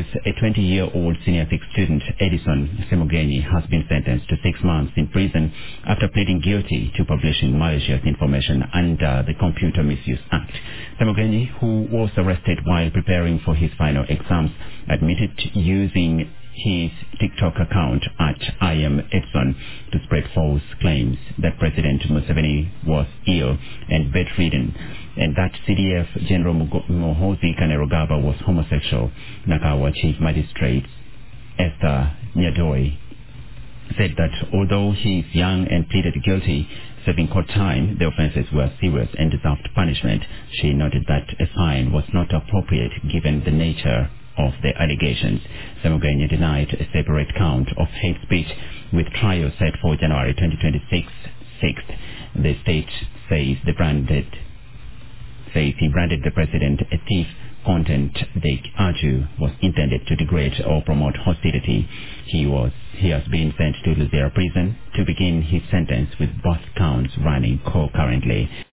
news, a 20-year-old senior 6 student, Edison Semogenyi, has been sentenced to 6 months in prison after pleading guilty to publishing malicious information under the Computer Misuse Act. Semogenyi, who was arrested while preparing for his final exams, admitted to using his TikTok account at I Am Edson to spread false claims that President Museveni was ill and bedridden, and that CDF General Muhoozi Kainerugaba was homosexual. Nakawa Chief Magistrate Esther Nyadoi said that although he is young and pleaded guilty, serving court time, the offences were serious and deserved punishment. She noted that a fine was not appropriate given the nature of the allegations. Semogenyi denied a separate count of hate speech with trial set for January 2026. The state says he branded the president a thief. Content they argue was intended to degrade or promote hostility. He has been sent to Luzera prison to begin his sentence with both counts running concurrently.